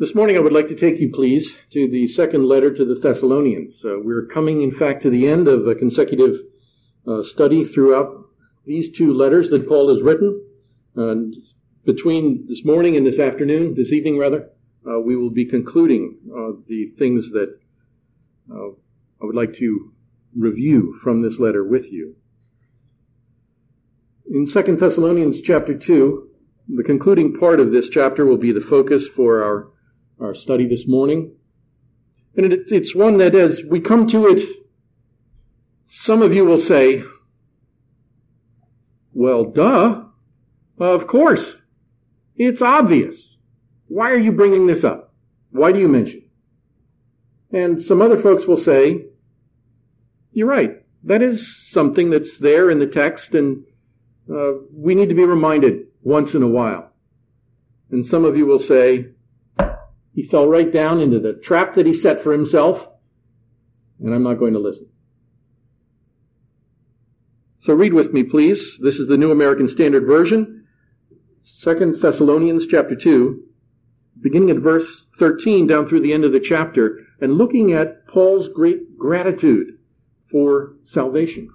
This morning I would like to take you, please, to the second letter to the Thessalonians. We're coming, in fact, to the end of a consecutive study throughout these two letters that Paul has written. And between this morning and this evening, we will be concluding the things that I would like to review from this letter with you. In 2 Thessalonians chapter 2, the concluding part of this chapter will be the focus for our study this morning. And it's one that as we come to it, some of you will say, well, duh, of course, it's obvious. Why are you bringing this up? Why do you mention it? And some other folks will say, you're right, that is something that's there in the text, and we need to be reminded once in a while. And some of you will say, he fell right down into the trap that he set for himself, and I'm not going to listen. So read with me, please. This is the New American Standard Version, 2 Thessalonians chapter 2, beginning at verse 13 down through the end of the chapter, and looking at Paul's great gratitude for salvation.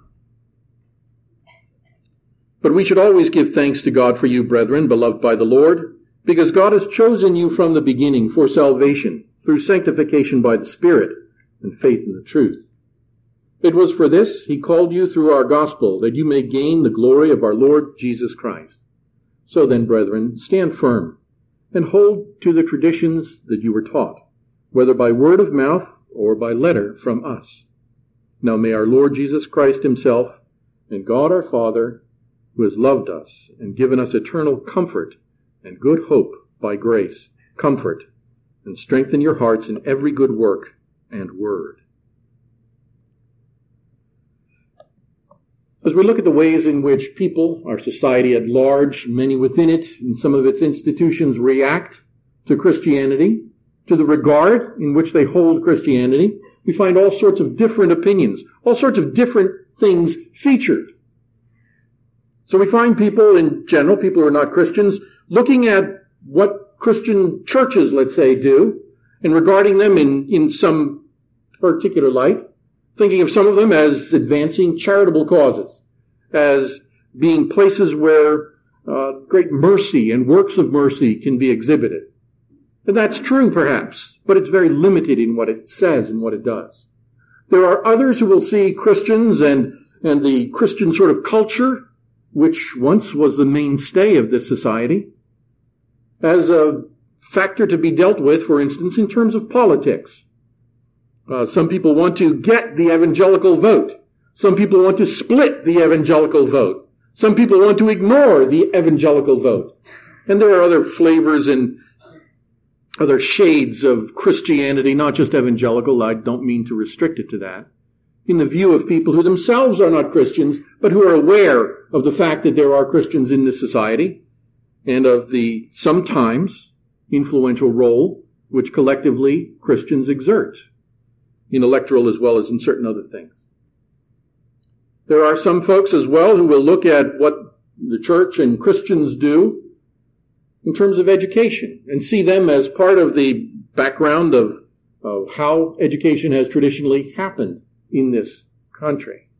But we should always give thanks to God for you, brethren, beloved by the Lord, because God has chosen you from the beginning for salvation, through sanctification by the Spirit and faith in the truth. It was for this he called you through our gospel, that you may gain the glory of our Lord Jesus Christ. So then, brethren, stand firm, and hold to the traditions that you were taught, whether by word of mouth or by letter from us. Now may our Lord Jesus Christ himself, and God our Father, who has loved us and given us eternal comfort and good hope by grace, comfort and strengthen your hearts in every good work and word. As we look at the ways in which people, our society at large, many within it, and some of its institutions react to Christianity, to the regard in which they hold Christianity, we find all sorts of different opinions, all sorts of different things featured. So we find people in general, people who are not Christians, looking at what Christian churches, let's say, do, and regarding them in some particular light, thinking of some of them as advancing charitable causes, as being places where great mercy and works of mercy can be exhibited. And that's true, perhaps, but it's very limited in what it says and what it does. There are others who will see Christians and the Christian sort of culture, which once was the mainstay of this society, as a factor to be dealt with, for instance, in terms of politics. Some people want to get the evangelical vote. Some people want to split the evangelical vote. Some people want to ignore the evangelical vote. And there are other flavors and other shades of Christianity, not just evangelical. I don't mean to restrict it to that. In the view of people who themselves are not Christians, but who are aware of the fact that there are Christians in this society, and of the sometimes influential role which collectively Christians exert, in electoral as well as in certain other things. There are some folks as well who will look at what the church and Christians do in terms of education and see them as part of the background of how education has traditionally happened in this country.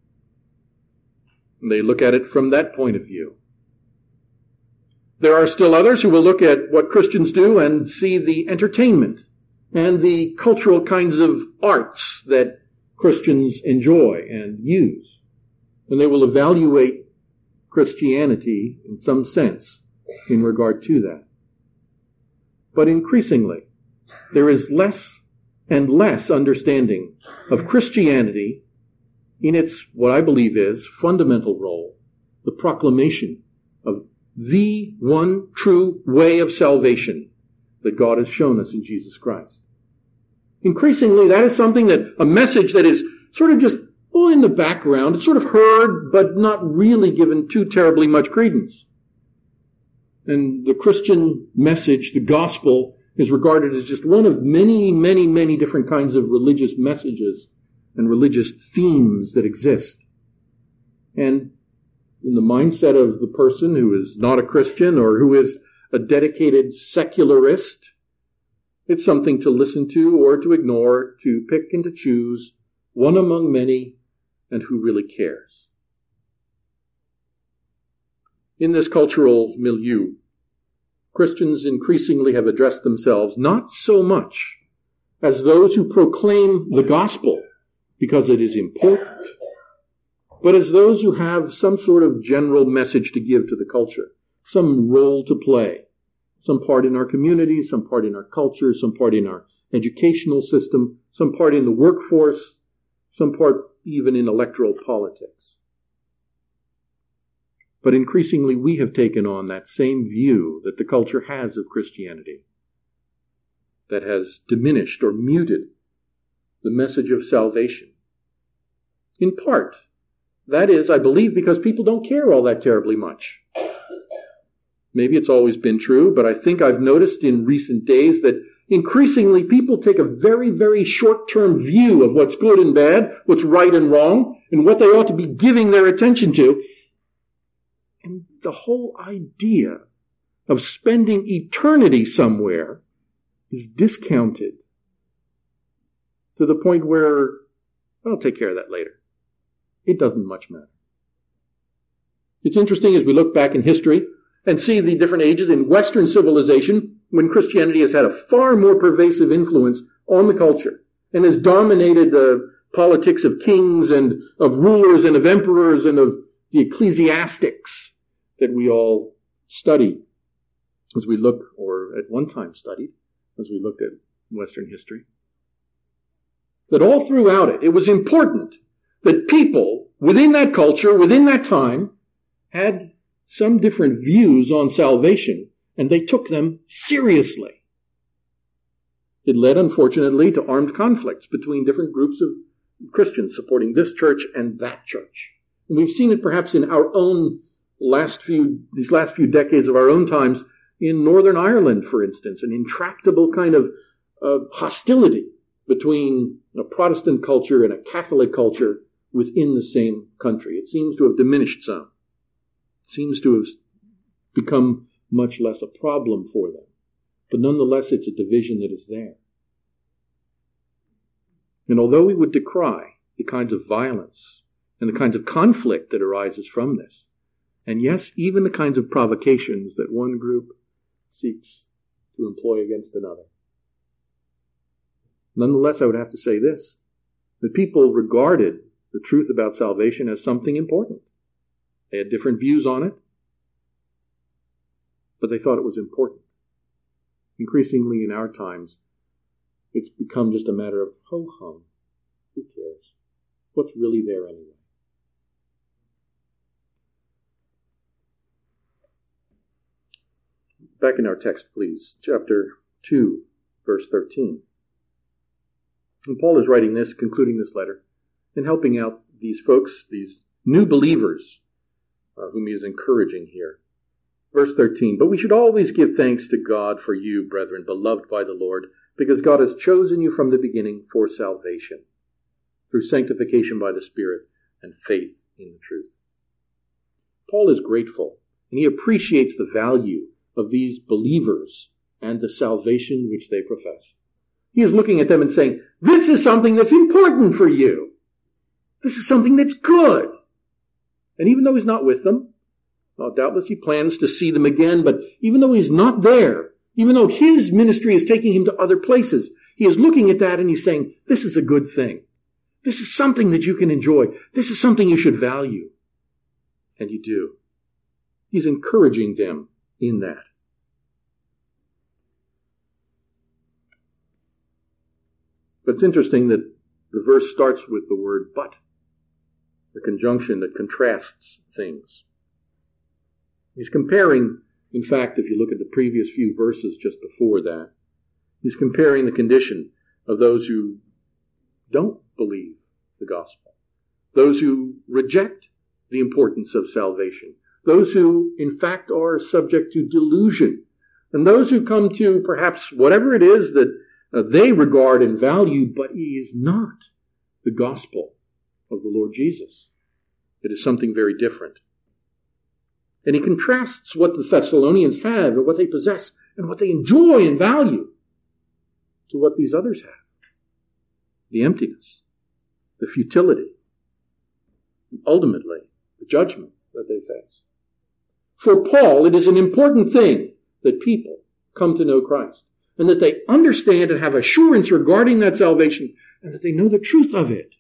And they look at it from that point of view. There are still others who will look at what Christians do and see the entertainment and the cultural kinds of arts that Christians enjoy and use. And they will evaluate Christianity in some sense in regard to that. But increasingly, there is less and less understanding of Christianity in its, what I believe is, fundamental role, the proclamation of the one true way of salvation that God has shown us in Jesus Christ. Increasingly, that is something a message that is sort of just, in the background. It's sort of heard, but not really given too terribly much credence. And the Christian message, the gospel, is regarded as just one of many, many, many different kinds of religious messages and religious themes that exist. And in the mindset of the person who is not a Christian or who is a dedicated secularist, It's something to listen to or to ignore, to pick and to choose, one among many, and who really cares. In this cultural milieu, Christians increasingly have addressed themselves not so much as those who proclaim the gospel because it is important, but as those who have some sort of general message to give to the culture, some role to play, some part in our community, some part in our culture, some part in our educational system, some part in the workforce, some part even in electoral politics. But increasingly we have taken on that same view that the culture has of Christianity, that has diminished or muted the message of salvation. In part, that is, I believe, because people don't care all that terribly much. Maybe it's always been true, but I think I've noticed in recent days that increasingly people take a very, very short-term view of what's good and bad, what's right and wrong, and what they ought to be giving their attention to. And the whole idea of spending eternity somewhere is discounted to the point where I'll take care of that later. It doesn't much matter. It's interesting as we look back in history and see the different ages in Western civilization when Christianity has had a far more pervasive influence on the culture and has dominated the politics of kings and of rulers and of emperors and of the ecclesiastics that we all study as we look, or at one time studied, as we looked at Western history. That all throughout it, it was important that people within that culture, within that time, had some different views on salvation, and they took them seriously. It led, unfortunately, to armed conflicts between different groups of Christians supporting this church and that church. And we've seen it perhaps in our own these last few decades of our own times in Northern Ireland, for instance, an intractable kind of hostility between a Protestant culture and a Catholic culture within the same country. It seems to have diminished some. It seems to have become much less a problem for them. But nonetheless, it's a division that is there. And although we would decry the kinds of violence and the kinds of conflict that arises from this, and yes, even the kinds of provocations that one group seeks to employ against another, nonetheless, I would have to say this, that people regarded the truth about salvation as something important. They had different views on it, but they thought it was important. Increasingly in our times, it's become just a matter of ho-hum. Who cares? What's really there anyway? Back in our text, please. Chapter 2, verse 13. And Paul is writing this, concluding this letter, and helping out these folks, these new believers, whom he is encouraging here. Verse 13, "But we should always give thanks to God for you, brethren, beloved by the Lord, because God has chosen you from the beginning for salvation, through sanctification by the Spirit and faith in the truth." Paul is grateful, and he appreciates the value of these believers and the salvation which they profess. He is looking at them and saying, this is something that's important for you. This is something that's good. And even though he's not with them, well, doubtless he plans to see them again, but even though he's not there, even though his ministry is taking him to other places, he is looking at that and he's saying, this is a good thing. This is something that you can enjoy. This is something you should value. And you do. He's encouraging them in that. But it's interesting that the verse starts with the word but, the conjunction that contrasts things. He's comparing, in fact, if you look at the previous few verses just before that, he's comparing the condition of those who don't believe the gospel, those who reject the importance of salvation, those who, in fact, are subject to delusion, and those who come to perhaps whatever it is that they regard and value, but it is not the gospel of the Lord Jesus. It is something very different. And he contrasts what the Thessalonians have and what they possess and what they enjoy and value to what these others have. The emptiness, the futility, and ultimately the judgment that they face. For Paul, it is an important thing that people come to know Christ, and that they understand and have assurance regarding that salvation, and that they know the truth of it.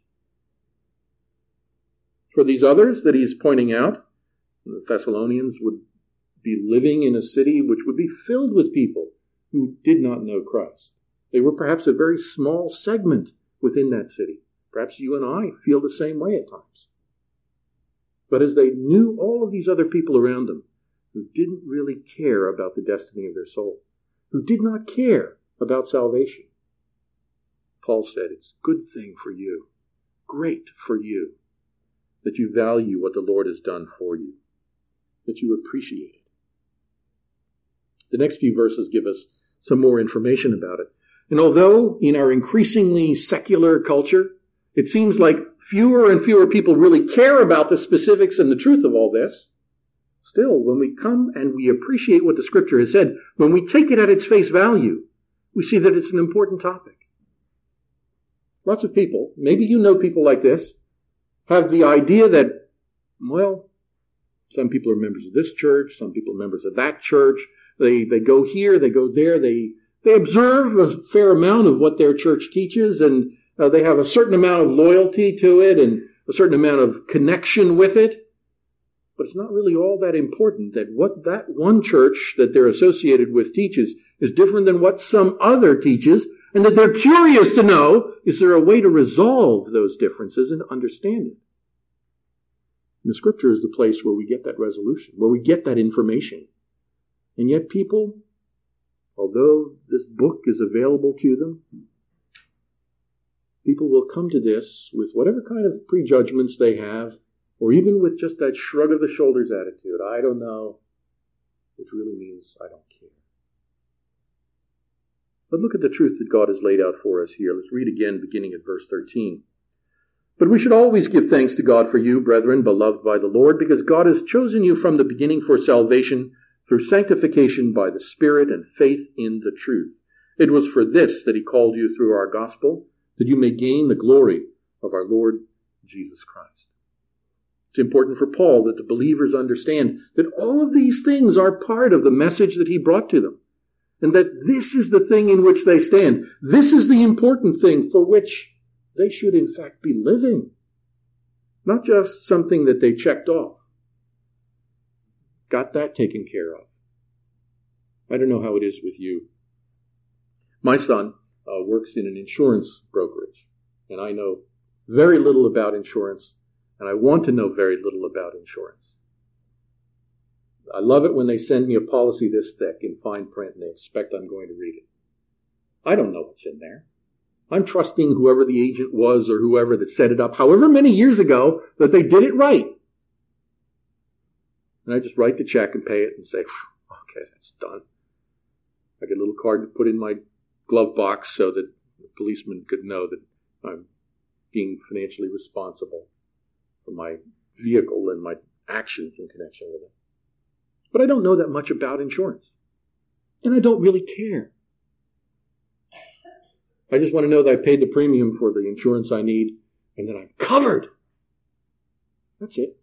For these others that he's pointing out, the Thessalonians would be living in a city which would be filled with people who did not know Christ. They were perhaps a very small segment within that city. Perhaps you and I feel the same way at times. But as they knew all of these other people around them who didn't really care about the destiny of their soul, who did not care about salvation, Paul said, it's a good thing for you, great for you, that you value what the Lord has done for you, that you appreciate it. The next few verses give us some more information about it. And although in our increasingly secular culture, it seems like fewer and fewer people really care about the specifics and the truth of all this, still, when we come and we appreciate what the Scripture has said, when we take it at its face value, we see that it's an important topic. Lots of people, maybe you know people like this, have the idea that, well, some people are members of this church, some people are members of that church, they go here, they go there, they observe a fair amount of what their church teaches, and they have a certain amount of loyalty to it and a certain amount of connection with it. But it's not really all that important that what that one church that they're associated with teaches is different than what some other teaches, and that they're curious to know, is there a way to resolve those differences and understand it? And the Scripture is the place where we get that resolution, where we get that information. And yet people, although this book is available to them, people will come to this with whatever kind of prejudgments they have, or even with just that shrug of the shoulders attitude. I don't know, which really means I don't care. But look at the truth that God has laid out for us here. Let's read again, beginning at verse 13. But we should always give thanks to God for you, brethren, beloved by the Lord, because God has chosen you from the beginning for salvation through sanctification by the Spirit and faith in the truth. It was for this that he called you through our gospel, that you may gain the glory of our Lord Jesus Christ. It's important for Paul that the believers understand that all of these things are part of the message that he brought to them, and that this is the thing in which they stand. This is the important thing for which they should in fact be living, not just something that they checked off. Got that taken care of. I don't know how it is with you. My son works in an insurance brokerage, and I know very little about insurance, and I want to know very little about insurance. I love it when they send me a policy this thick in fine print and they expect I'm going to read it. I don't know what's in there. I'm trusting whoever the agent was or whoever that set it up, however many years ago, that they did it right. And I just write the check and pay it and say, okay, that's done. I get a little card to put in my glove box so that the policeman could know that I'm being financially responsible for my vehicle and my actions in connection with it. But I don't know that much about insurance. And I don't really care. I just want to know that I paid the premium for the insurance I need and that I'm covered. That's it.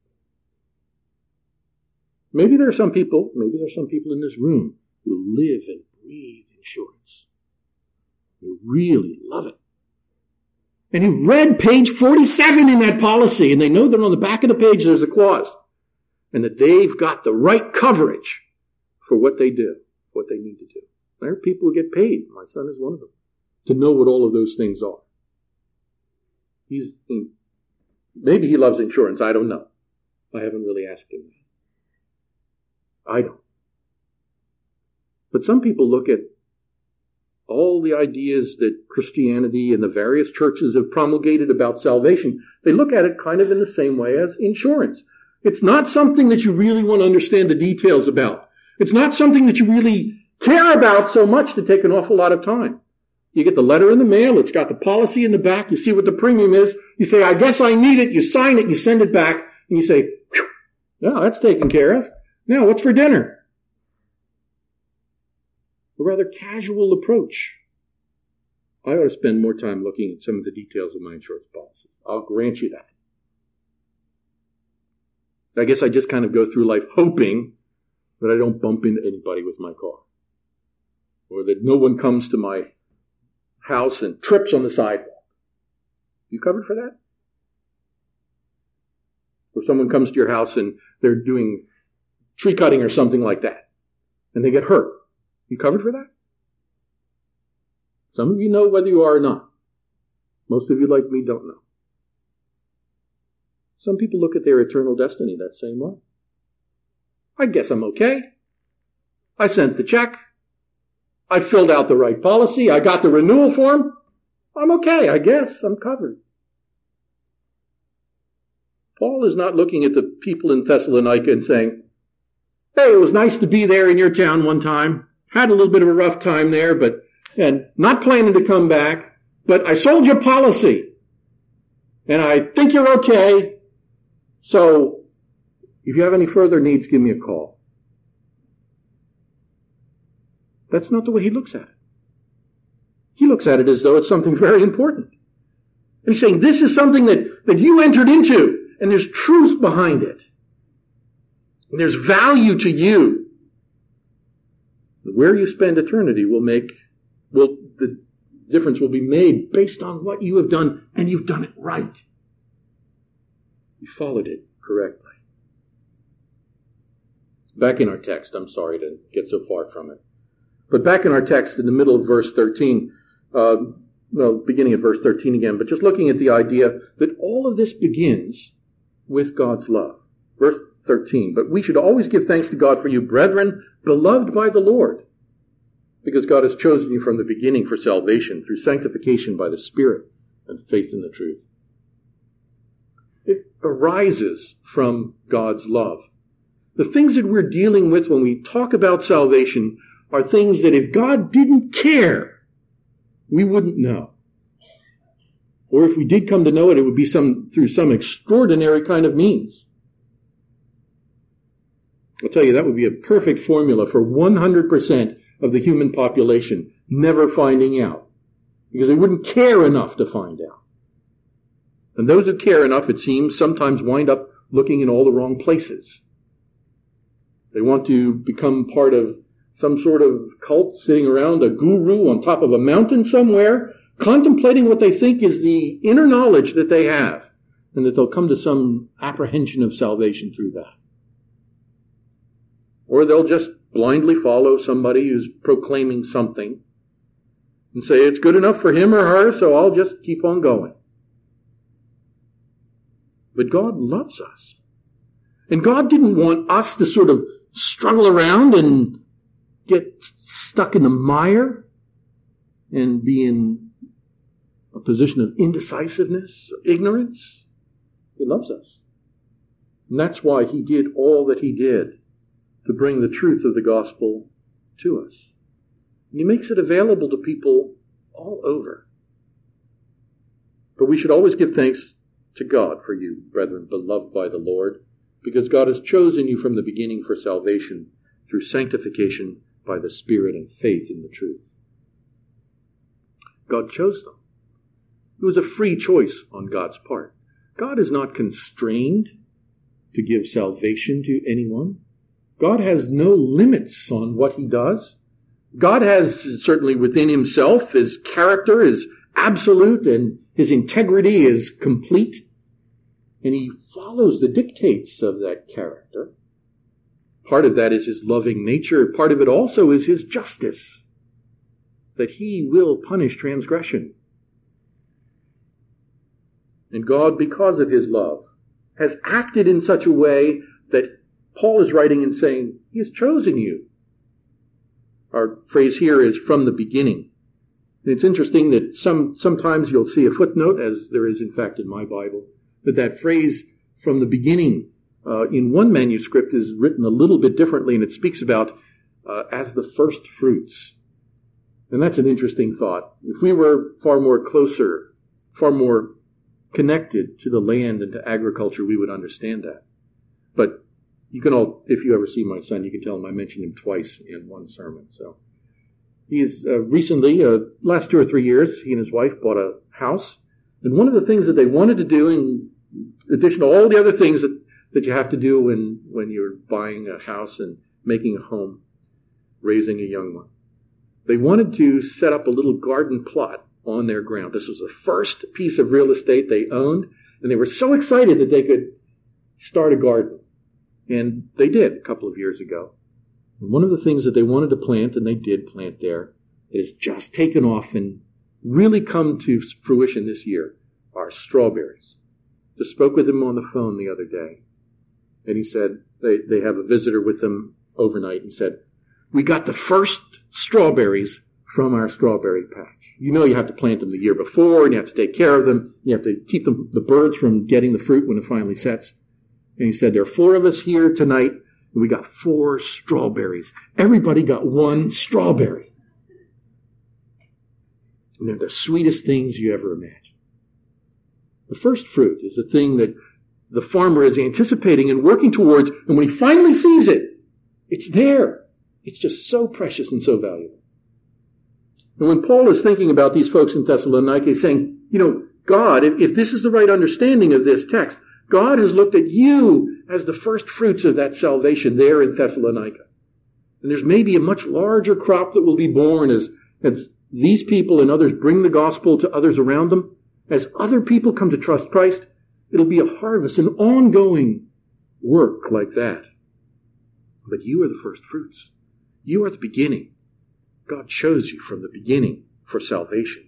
Maybe there are some people in this room who live and breathe insurance. Who really love it. And who read page 47 in that policy, and they know that on the back of the page there's a clause, and that they've got the right coverage for what they do, what they need to do. There are people who get paid. My son is one of them, to know what all of those things are. Maybe he loves insurance. I don't know. I haven't really asked him that. I don't. But some people look at all the ideas that Christianity and the various churches have promulgated about salvation. They look at it kind of in the same way as insurance. It's not something that you really want to understand the details about. It's not something that you really care about so much to take an awful lot of time. You get the letter in the mail, it's got the policy in the back, you see what the premium is, you say, I guess I need it, you sign it, you send it back, and you say, no, that's taken care of. Now, what's for dinner? A rather casual approach. I ought to spend more time looking at some of the details of my insurance policy. I'll grant you that. I guess I just kind of go through life hoping that I don't bump into anybody with my car. Or that no one comes to my house and trips on the sidewalk. You covered for that? Or someone comes to your house and they're doing tree cutting or something like that. And they get hurt. You covered for that? Some of you know whether you are or not. Most of you, like me, don't know. Some people look at their eternal destiny that same way. I guess I'm okay. I sent the check. I filled out the right policy. I got the renewal form. I'm okay, I guess. I'm covered. Paul is not looking at the people in Thessalonica and saying, hey, it was nice to be there in your town one time. Had a little bit of a rough time there, and not planning to come back, but I sold your policy. And I think you're okay. So, if you have any further needs, give me a call. That's not the way he looks at it. He looks at it as though it's something very important. And he's saying, this is something that you entered into, and there's truth behind it. And there's value to you. Where you spend eternity the difference will be made based on what you have done, and you've done it right. You followed it correctly. Back in our text, I'm sorry to get so far from it. But back in our text, in the middle of verse 13, beginning at verse 13 again, but just looking at the idea that all of this begins with God's love. Verse 13, but we should always give thanks to God for you, brethren, beloved by the Lord, because God has chosen you from the beginning for salvation through sanctification by the Spirit and faith in the truth. It arises from God's love. The things that we're dealing with when we talk about salvation are things that if God didn't care, we wouldn't know. Or if we did come to know it, it would be through some extraordinary kind of means. I'll tell you, that would be a perfect formula for 100% of the human population never finding out. Because they wouldn't care enough to find out. And those who care enough, it seems, sometimes wind up looking in all the wrong places. They want to become part of some sort of cult sitting around a guru on top of a mountain somewhere, contemplating what they think is the inner knowledge that they have, and that they'll come to some apprehension of salvation through that. Or they'll just blindly follow somebody who's proclaiming something and say it's good enough for him or her, so I'll just keep on going. But God loves us. And God didn't want us to sort of struggle around and get stuck in the mire and be in a position of indecisiveness or ignorance. He loves us. And that's why he did all that he did to bring the truth of the gospel to us. And he makes it available to people all over. But we should always give thanks to God for you, brethren, beloved by the Lord, because God has chosen you from the beginning for salvation through sanctification by the Spirit and faith in the truth. God chose them. It was a free choice on God's part. God is not constrained to give salvation to anyone. God has no limits on what he does. God has certainly within himself, his character is absolute and his integrity is complete. And he follows the dictates of that character. Part of that is his loving nature. Part of it also is his justice, that he will punish transgression. And God, because of his love, has acted in such a way that Paul is writing and saying, he has chosen you. Our phrase here is from the beginning. And it's interesting that sometimes you'll see a footnote, as there is in fact in my Bible, that phrase from the beginning in one manuscript is written a little bit differently, and it speaks about as the first fruits. And that's an interesting thought. If we were far more closer, far more connected to the land and to agriculture, we would understand that. But you can all, if you ever see my son, you can tell him I mentioned him twice in one sermon. So He's recently, last 2 or 3 years, he and his wife bought a house. And one of the things that they wanted to do, in addition to all the other things that you have to do when you're buying a house and making a home, raising a young one, they wanted to set up a little garden plot on their ground. This was the first piece of real estate they owned, and they were so excited that they could start a garden. And they did a couple of years ago. And one of the things that they wanted to plant, and they did plant there, that has just taken off and really come to fruition this year, are strawberries. Just spoke with him on the phone the other day. And he said, they have a visitor with them overnight. He said, we got the first strawberries from our strawberry patch. You know you have to plant them the year before, and you have to take care of them. You have to keep the birds from getting the fruit when it finally sets. And he said, there are 4 of us here tonight, and we got 4 strawberries. Everybody got 1 strawberry. And they're the sweetest things you ever imagined. The first fruit is the thing that the farmer is anticipating and working towards, and when he finally sees it, it's there. It's just so precious and so valuable. And when Paul is thinking about these folks in Thessalonica, he's saying, God, if this is the right understanding of this text, God has looked at you as the first fruits of that salvation there in Thessalonica. And there's maybe a much larger crop that will be born as these people and others bring the gospel to others around them. As other people come to trust Christ, it'll be a harvest, an ongoing work like that. But you are the first fruits. You are the beginning. God chose you from the beginning for salvation.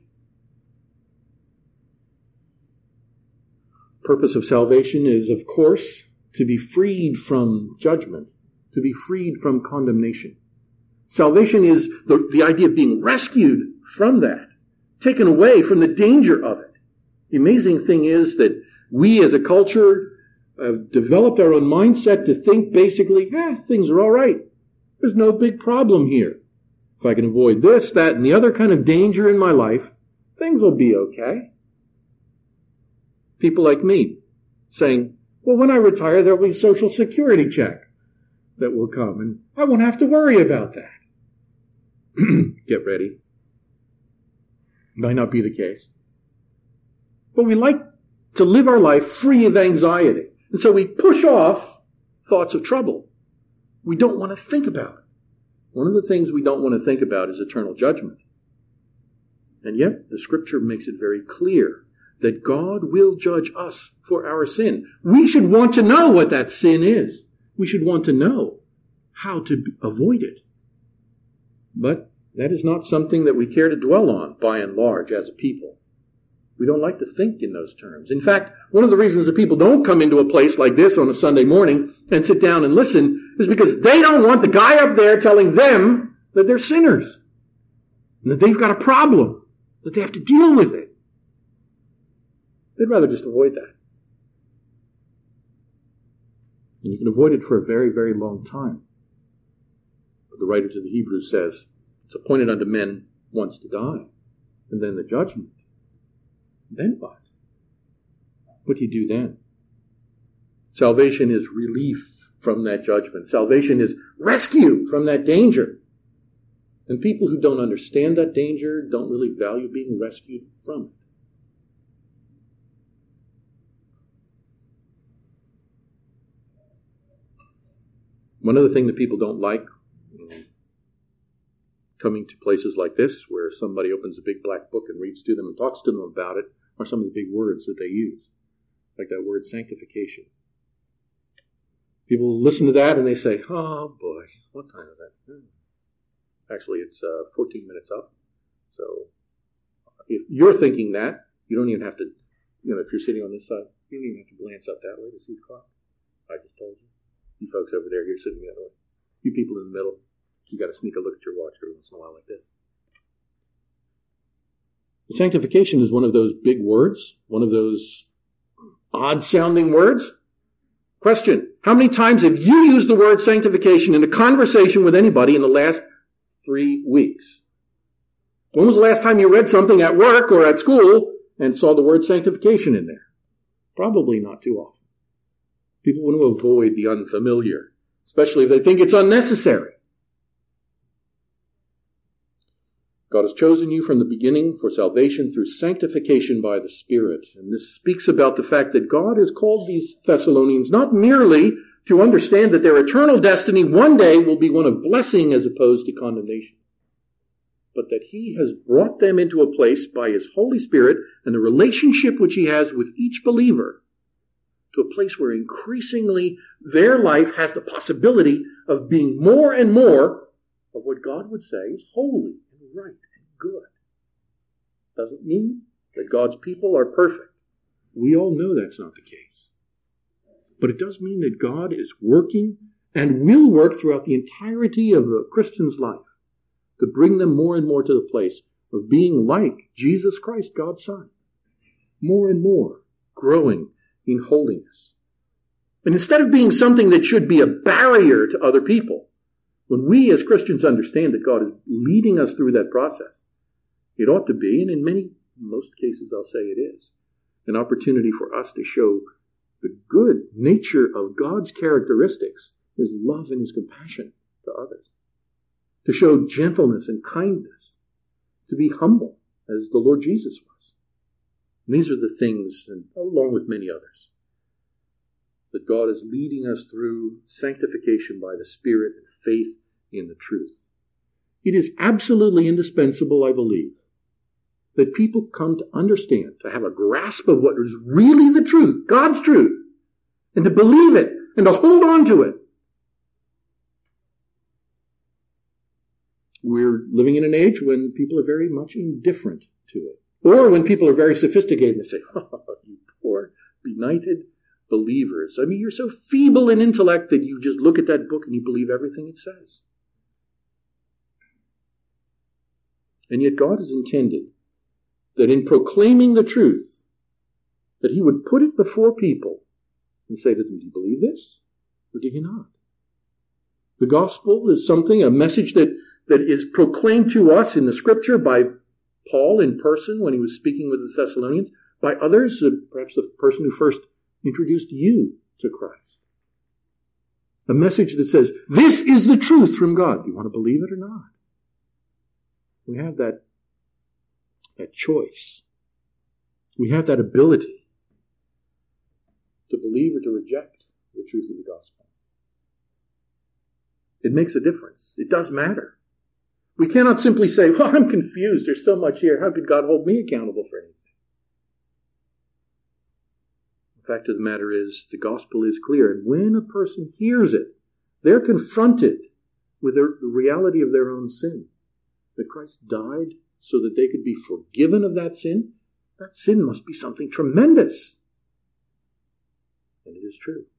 The purpose of salvation is, of course, to be freed from judgment, to be freed from condemnation. Salvation is the idea of being rescued from that, taken away from the danger of it. The amazing thing is that we as a culture have developed our own mindset to think basically, things are all right. There's no big problem here. If I can avoid this, that, and the other kind of danger in my life, things will be okay. People like me saying, well, when I retire, there'll be a Social Security check that will come, and I won't have to worry about that. Get ready. Might not be the case. But we like to live our life free of anxiety. And so we push off thoughts of trouble. We don't want to think about it. One of the things we don't want to think about is eternal judgment. And yet, the Scripture makes it very clear that God will judge us for our sin. We should want to know what that sin is. We should want to know how to avoid it. But that is not something that we care to dwell on, by and large, as a people. We don't like to think in those terms. In fact, one of the reasons that people don't come into a place like this on a Sunday morning and sit down and listen is because they don't want the guy up there telling them that they're sinners and that they've got a problem, that they have to deal with it. They'd rather just avoid that. And you can avoid it for a very, very long time. But the writer to the Hebrews says, it's appointed unto men once to die, and then the judgment. Then what? What do you do then? Salvation is relief from that judgment. Salvation is rescue from that danger. And people who don't understand that danger don't really value being rescued from it. One other thing that people don't like coming to places like this, where somebody opens a big black book and reads to them and talks to them about it, are some of the big words that they use, like that word sanctification. People listen to that and they say, oh boy, what time is that? Actually, it's 14 minutes up. So if you're thinking that, you don't even have to, if you're sitting on this side, you don't even have to glance up that way to see the clock. I just told you. You folks over there, you're sitting the other way. You people in the middle, you got to sneak a look at your watch every once in a while like this. Sanctification is one of those big words, one of those odd-sounding words. Question, how many times have you used the word sanctification in a conversation with anybody in the last 3 weeks? When was the last time you read something at work or at school and saw the word sanctification in there? Probably not too often. People want to avoid the unfamiliar, especially if they think it's unnecessary. God has chosen you from the beginning for salvation through sanctification by the Spirit. And this speaks about the fact that God has called these Thessalonians not merely to understand that their eternal destiny one day will be one of blessing as opposed to condemnation, but that He has brought them into a place by His Holy Spirit and the relationship which He has with each believer to a place where increasingly their life has the possibility of being more and more of what God would say is holy and right and good. Doesn't mean that God's people are perfect. We all know that's not the case. But it does mean that God is working and will work throughout the entirety of a Christian's life to bring them more and more to the place of being like Jesus Christ, God's Son. More and more growing in holiness. And instead of being something that should be a barrier to other people, when we as Christians understand that God is leading us through that process, it ought to be, and in most cases I'll say it is, an opportunity for us to show the good nature of God's characteristics, His love and His compassion to others. To show gentleness and kindness. To be humble, as the Lord Jesus was. And these are the things, and along with many others, that God is leading us through sanctification by the Spirit and faith in the truth. It is absolutely indispensable, I believe, that people come to understand, to have a grasp of what is really the truth, God's truth, and to believe it, and to hold on to it. We're living in an age when people are very much indifferent to it. Or when people are very sophisticated and say, oh, you poor, benighted believers. I mean, you're so feeble in intellect that you just look at that book and you believe everything it says. And yet God has intended that in proclaiming the truth, that He would put it before people and say to them, do you believe this? Or do you not? The gospel is something, a message that is proclaimed to us in the Scripture by Paul in person when he was speaking with the Thessalonians, by others, perhaps the person who first introduced you to Christ. A message that says, this is the truth from God. Do you want to believe it or not? We have that choice. We have that ability to believe or to reject the truth of the gospel. It makes a difference. It does matter. We cannot simply say, well, I'm confused. There's so much here. How could God hold me accountable for anything? The fact of the matter is, the gospel is clear. And when a person hears it, they're confronted with the reality of their own sin. That Christ died so that they could be forgiven of that sin. That sin must be something tremendous. And it is true.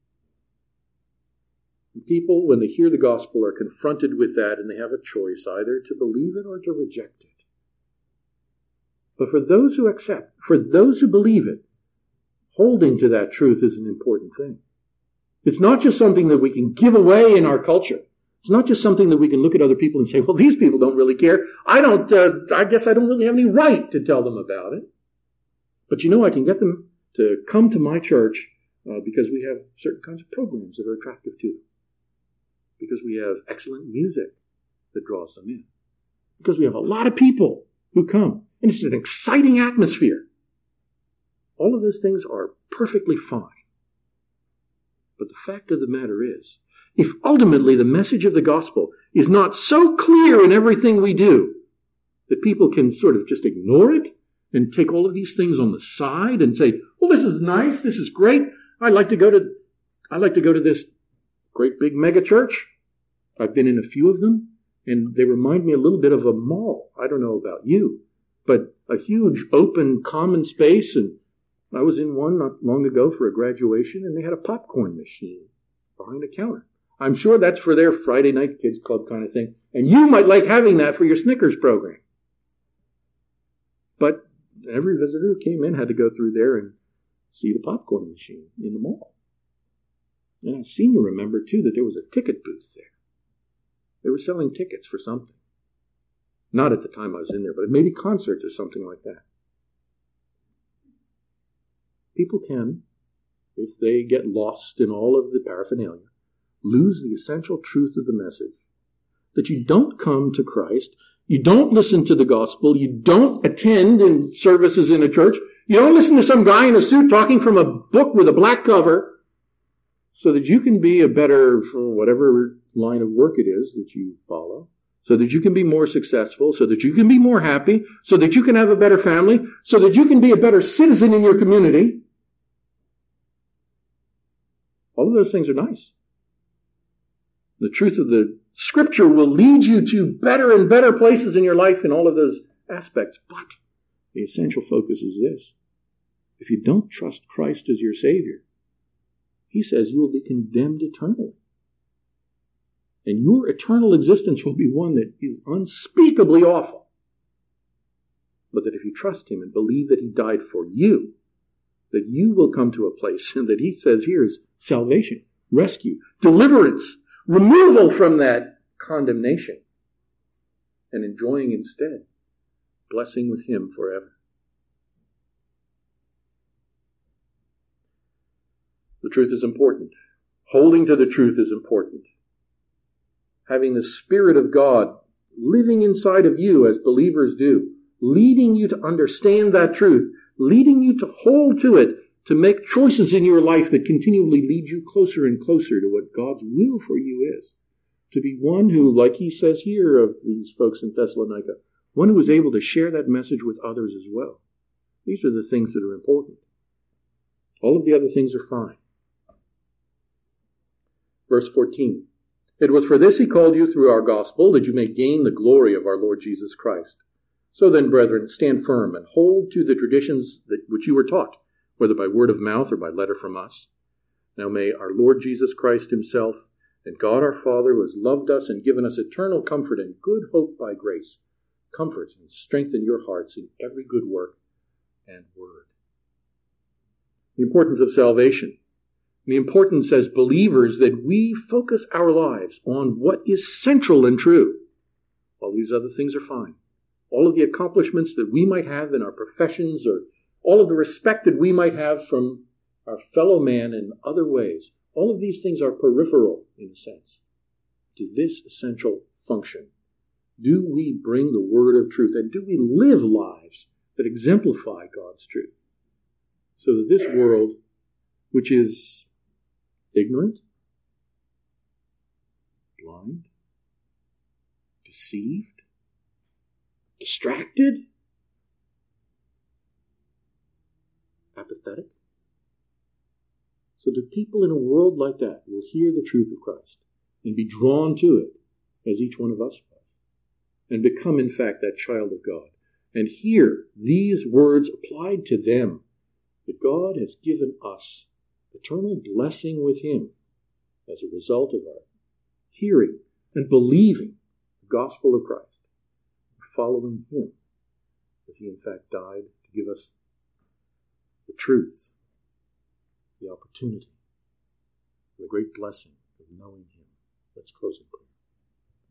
And people, when they hear the gospel, are confronted with that, and they have a choice either to believe it or to reject it. But for those who accept, for those who believe it, holding to that truth is an important thing. It's not just something that we can give away in our culture. It's not just something that we can look at other people and say, well, these people don't really care. I guess I don't really have any right to tell them about it. But I can get them to come to my church because we have certain kinds of programs that are attractive to them. Because we have excellent music that draws them in. Because we have a lot of people who come. And it's an exciting atmosphere. All of those things are perfectly fine. But the fact of the matter is, if ultimately the message of the gospel is not so clear in everything we do that people can sort of just ignore it and take all of these things on the side and say, well, this is nice, this is great, I'd like to go to this great big mega church. I've been in a few of them, and they remind me a little bit of a mall. I don't know about you, but a huge open common space, and I was in one not long ago for a graduation, and they had a popcorn machine behind a counter. I'm sure that's for their Friday night kids club kind of thing, and you might like having that for your Snickers program. But every visitor who came in had to go through there and see the popcorn machine in the mall. And I seem to remember, too, that there was a ticket booth there. They were selling tickets for something. Not at the time I was in there, but maybe concerts or something like that. People can, if they get lost in all of the paraphernalia, lose the essential truth of the message. That you don't come to Christ You don't listen to the gospel. You don't attend in services in a church. You don't listen to some guy in a suit talking from a book with a black cover so that you can be a better, whatever line of work it is that you follow, so that you can be more successful, so that you can be more happy, so that you can have a better family, so that you can be a better citizen in your community. All of those things are nice. The truth of the Scripture will lead you to better and better places in your life in all of those aspects. But the essential focus is this. If you don't trust Christ as your Savior, he says you will be condemned eternally. And your eternal existence will be one that is unspeakably awful. But that if you trust him and believe that he died for you, that you will come to a place and that he says here is salvation, rescue, deliverance, removal from that condemnation, and enjoying instead blessing with him forever. The truth is important. Holding to the truth is important. Having the Spirit of God living inside of you as believers do, leading you to understand that truth, leading you to hold to it, to make choices in your life that continually lead you closer and closer to what God's will for you is. To be one who, like he says here of these folks in Thessalonica, one who is able to share that message with others as well. These are the things that are important. All of the other things are fine. Verse 14. It was for this he called you through our gospel, that you may gain the glory of our Lord Jesus Christ. So then, brethren, stand firm and hold to the traditions which you were taught, whether by word of mouth or by letter from us. Now may our Lord Jesus Christ himself and God our Father, who has loved us and given us eternal comfort and good hope by grace, comfort and strengthen your hearts in every good work and word. The importance of salvation. The importance as believers that we focus our lives on what is central and true. All these other things are fine. All of the accomplishments that we might have in our professions, or all of the respect that we might have from our fellow man in other ways, all of these things are peripheral, in a sense, to this essential function. Do we bring the word of truth, and do we live lives that exemplify God's truth? So that this world, which is ignorant, blind, deceived, distracted, apathetic. So that people in a world like that will hear the truth of Christ and be drawn to it, as each one of us was, and become, in fact, that child of God. And hear these words applied to them, that God has given us eternal blessing with him as a result of our hearing and believing the gospel of Christ, following him as he in fact died to give us the truth, the opportunity, the great blessing of knowing him. Let's close in prayer.